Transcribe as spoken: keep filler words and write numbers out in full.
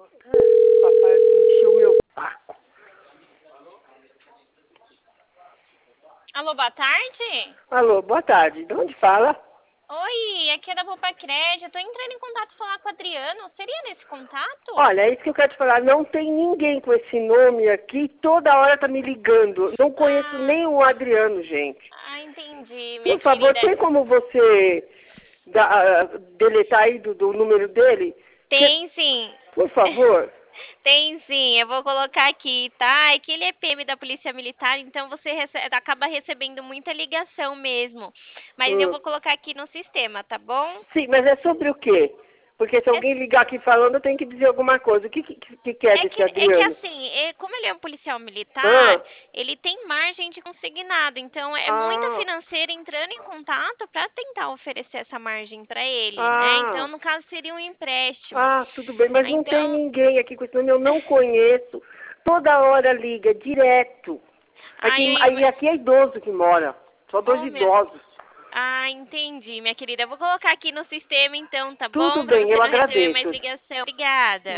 Papai encheu meu saco. Alô, boa tarde. Alô, boa tarde. De onde fala? Oi, aqui é da Poupa Crédito. Tô entrando em contato pra falar com o Adriano. Seria nesse contato? Olha, é isso que eu quero te falar. Não tem ninguém com esse nome aqui. Toda hora tá me ligando. Não conheço Ah, nem o Adriano, gente. ah, entendi, minha Por favor, querida. tem como você da- deletar aí do, do número dele? Que- Tem sim. por favor. Tem sim, eu vou colocar aqui, tá? É que ele é P M da Polícia Militar, então você rece- acaba recebendo muita ligação mesmo. Mas eu Hum. vou colocar aqui no sistema, tá bom? Sim, mas é sobre o quê? Porque se É alguém ligar aqui falando, eu tenho que dizer alguma coisa. O que, que, que que é É que, desse é que Adriano? assim, é- como ele é um policial militar, Ah, ele tem margem de consignado. Então, é muita ah, financeira entrando em contato para tentar oferecer essa margem para ele, né? Então, ah. no caso, seria um empréstimo. Ah, tudo bem, mas não tem Então, ninguém aqui com esse nome, eu não conheço. Toda hora liga, direto. Aqui, aí eu... aí, ima- aqui é idoso que mora, só dois Oh, meu... idosos. Ah, entendi, minha querida. Eu vou colocar aqui no sistema, então, tá Tudo bom? Para bem, você eu não receber mais agradeço. ligação. Obrigada.